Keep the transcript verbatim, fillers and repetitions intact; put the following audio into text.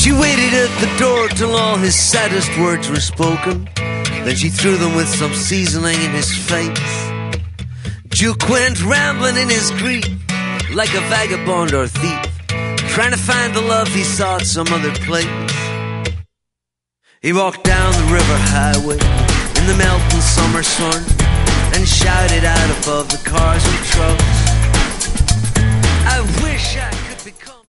She waited at the door till all his saddest words were spoken. Then she threw them with some seasoning in his face. Duke went rambling in his grief, like a vagabond or thief, trying to find the love he sought some other place. He walked down the river highway in the melting summer sun and shouted out above the cars and trucks, I wish I